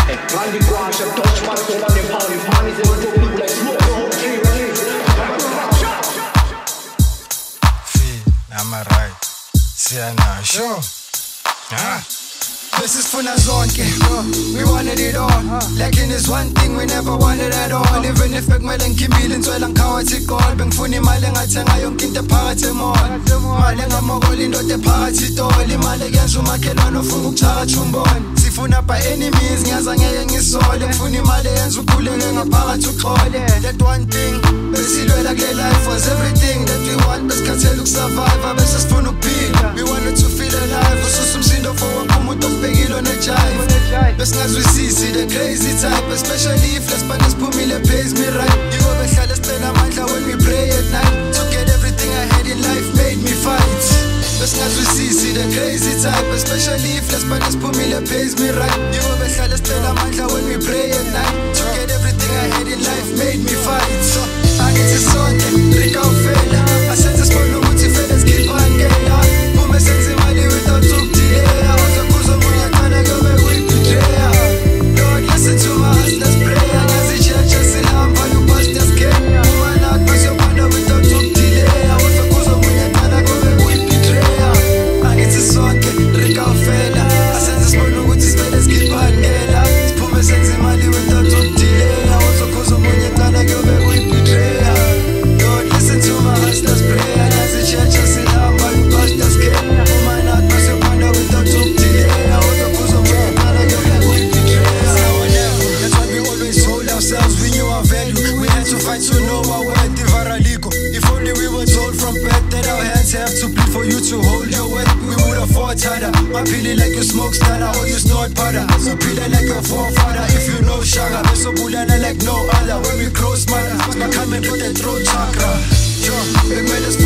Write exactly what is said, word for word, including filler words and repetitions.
Randy Branch and Dutch man so on them pounding panties and we people like smoke the whole tree release. Feel, I'm alright. See ya now, sure. Huh? This is for zonke, we wanted it all. Lacking is one thing we never wanted at all. Even if bekumele ngikhimile inswela ngikhawathi igol. Bengifuna imali engathenga yonke into ephakathi emall. Imali engamokola indoda ephakathi itoli. Imali eyenza umakhelwane ofuna ukuthakatha umbone. Sifuna by any means ngiyaza ngeke ngisole. Ngifuna imali eyenza ukhuleke ngaphakathi uxhole. That one thing besilwela kule life was everything that we want. Besikhathele ukusurvive bese sifuna ukuphila. We wanted to feel alive. Ususa umsindo for wonke umuntu ofubhekile onejive. Besingazwisisi the crazy type, especially if lesibane siphumile pays me right. Yiko behlala sicela amandla when we pray at night. To get everything I had in life made me fight. Besingazwisisi the crazy type, especially if lesibane siphumile pays me right. Yiko behlala sicela amandla when we pray at night. To get everything I had in life made me fight. So angithi sonke rika ufela asenze sibone ukuthi fela sikhipha ngela. Phume senze imali without ukudelay. Awuzokuza omunye qala kuyobe kuyibhidreya. Lord listen to my hustlers prayer. Ngiyazitsheja silamba you-bastards care. Uma nathi basiyobanda without ukudelay. Awuzokuza omunye qala kuyobe kuyibhidreya. Angithi sonke rika ufela asenze sibone ukuthi sivele sikhipha ngela. Siphume senze imali without ukudelay. Awuzokuza omunye qala kuyobe kuyibhidreya. Lord listen to my hustlers prayer. Ngiyazitsheja silamba you-bastards care. Uma nathi basiyobanda without ukudelay. Awuzokuza omunye qala kuyobe kuyibhidreya. That's why we always hold ourselves, we knew our value. We had to fight to know our worth, Ivaraligo. If only we were told from birth that our hands have to bleed for you to hold your worth, we would have fought harder. I feel it like you smoke starter or you snort powder. So feel it like a forefather if you know Shaga. So bulana like no other when we cross mother. I come and put that throat chakra. Yo, we made us